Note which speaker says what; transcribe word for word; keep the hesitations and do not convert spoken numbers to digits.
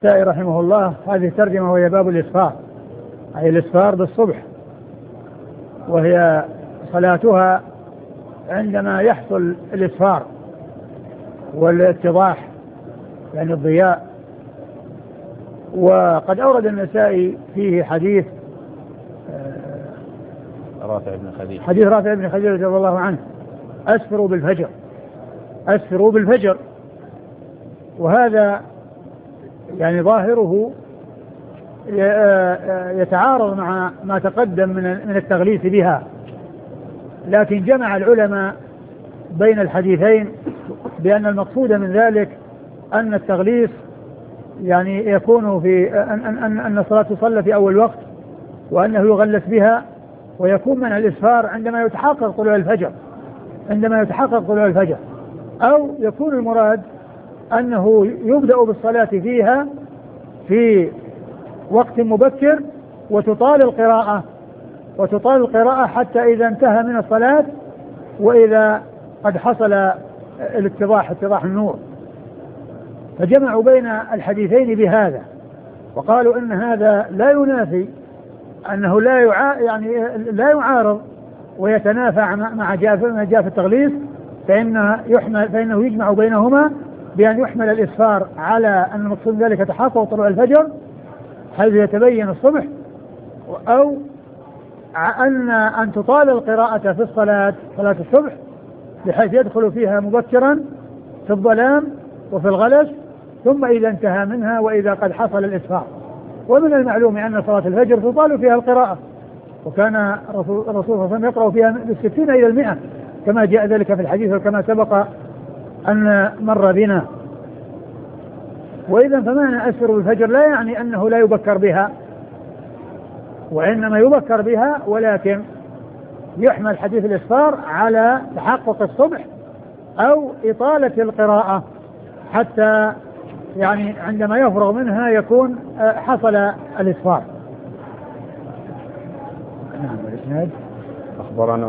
Speaker 1: رحمه الله هذه ترجمة وهي باب الإسفار، أي الإسفار بالصبح، وهي صلاتها عندما يحصل الإسفار والاتضاح يعني الضياء. وقد أورد النسائي فيه حديث
Speaker 2: رافع بن خديج
Speaker 1: حديث رافع بن خديج رضي الله عنه: أسفروا بالفجر أسفروا بالفجر. وهذا يعني ظاهره يتعارض مع ما تقدم من التغليث بها، لكن جمع العلماء بين الحديثين بأن المقصود من ذلك أن التغليث يعني يكون في أن, أن, أن الصلاة تصلى في أول وقت وأنه يغلث بها، ويكون منع الإسفار عندما يتحقق طلوع الفجر عندما يتحقق طلوع الفجر أو يكون المراد أنه يبدأ بالصلاة فيها في وقت مبكر وتطال القراءة وتطال القراءة حتى إذا انتهى من الصلاة وإذا قد حصل الاتضاح اتضاح النور. فجمعوا بين الحديثين بهذا، وقالوا إن هذا لا ينافي أنه لا يعا يعني لا يعارض ويتنافى مع جاف ما جاء في التغليظ، فإنه يحمل فإنه يجمع بينهما بأن يحمل الإسفار على أن المقصود ذلك تحقق طلوع الفجر حيث يتبين الصبح، أو أن أن تطال القراءة في الصلاة صلاة الصبح بحيث يدخل فيها مبكرا في الظلام وفي الغلس، ثم إذا انتهى منها وإذا قد حصل الإسفار. ومن المعلوم أن صلاة الفجر تطال فيها القراءة، وكان الرسول صلى الله عليه وسلم يقرأ فيها بالستين إلى المئة كما جاء ذلك في الحديث وكما سبق أن مر بنا. وإذا فمعنى أسفر بالفجر لا يعني أنه لا يبكر بها، وإنما يبكر بها، ولكن يحمل حديث الإسفار على تحقق الصبح أو إطالة القراءة حتى يعني عندما يفرغ منها يكون حصل الإسفار.
Speaker 2: أخبرنا